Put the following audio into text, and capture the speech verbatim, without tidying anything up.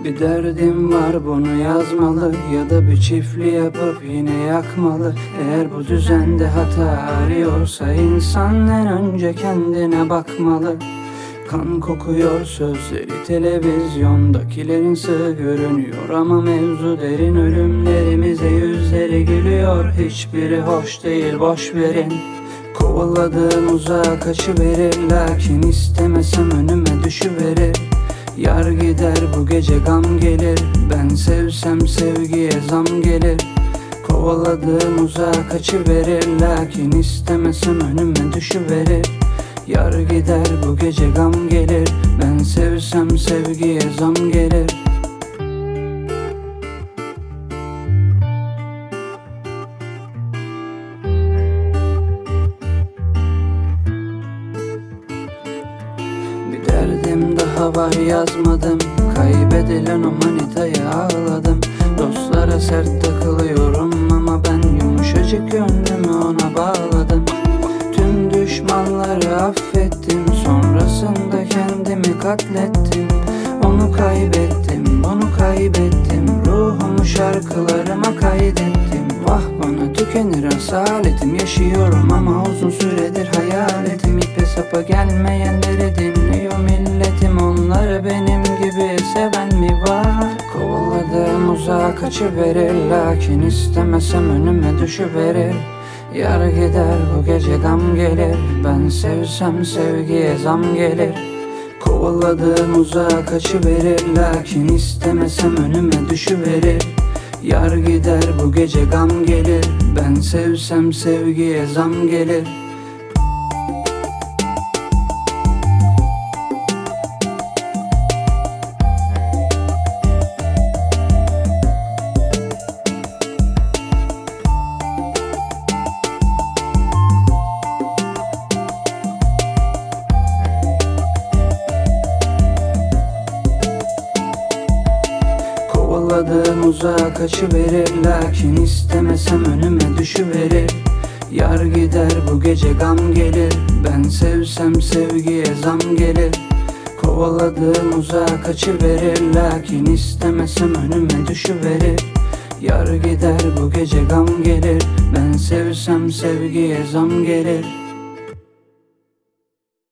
Bir derdim var, bunu yazmalı ya da bir çiftli yapıp yine yakmalı. Eğer bu düzende hata arıyorsa insan en önce kendine bakmalı. Kan kokuyor sözleri televizyondakilerin sığ görünüyor, ama mevzu derin. Ölümlerimize yüzleri gülüyor, hiçbiri hoş değil, boş verin. Kovaladığım uzağa kaçıverir, lakin istemesem önüme düşüverir. Yar gider bu gece gam gelir, ben sevsem sevgiye zam gelir. Kovaladığım uzağa kaçıverir, lakin istemesem önüme düşüverir. Yar gider bu gece gam gelir, ben sevsem sevgiye zam gelir. Bir derdim daha var, yazmadım. Kaybedilen o manitaya ağladım. Dostlara sert takılıyorum ama ben yumuşacık gönlümü ona bağladım. Tüm düşmanları affettim, sonrasında kendimi katlettim. Onu kaybettim, bunu kaybettim, ruhumu şarkılarıma kaydettim. Vah bana tükenir asaletim, yaşıyorum ama uzun süredir hayaletim. İpe sapa gelmeyenleri dinliyor milletim, onları benim gibi seven mi var? Kovaladığım uzağa kaçıverir, lakin istemesem önüme düşüverir. Yar gider bu gece gam gelir, ben sevsem sevgiye zam gelir. Kovaladığım uzağa kaçıverir, lakin istemesem önüme düşüverir. Yar gider bu gece gam gelir, ben sevsem sevgiye zam gelir. Kovaladığım uzağa kaçıverir, lakin istemesem önüme düşüverir. Yar gider bu gece gam gelir, ben sevsem sevgiye zam gelir. Kovaladığım uzağa kaçıverir, lakin istemesem önüme düşüverir. Yar gider bu gece gam gelir, ben sevsem sevgiye zam gelir.